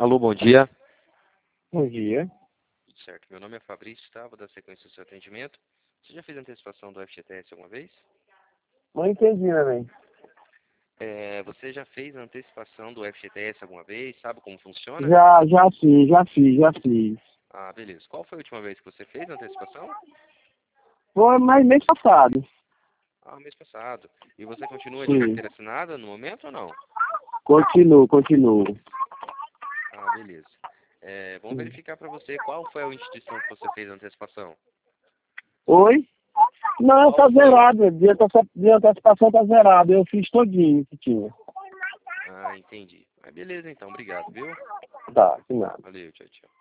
Alô, bom dia. Bom dia. Tudo certo. Meu nome é Fabrício, tá? Vou dar sequência ao seu atendimento. Você já fez antecipação do FGTS alguma vez? Não entendi, né, velho? Você já fez antecipação do FGTS alguma vez? Sabe como funciona? Já fiz. Ah, beleza. Qual foi a última vez que você fez a antecipação? Foi mais mês passado. Ah, mês passado. E você continua de Sim. carteira assinada no momento ou não? Continuo. Ah, beleza. Vamos verificar para você qual foi a instituição que você fez a antecipação. Oi? Não, tá Qual foi? zerado. De antecipação tá zerado. Eu fiz todinho que tinha. Ah, entendi. Mas beleza então, obrigado, viu? Tá, que nada. Valeu, tchau, tchau.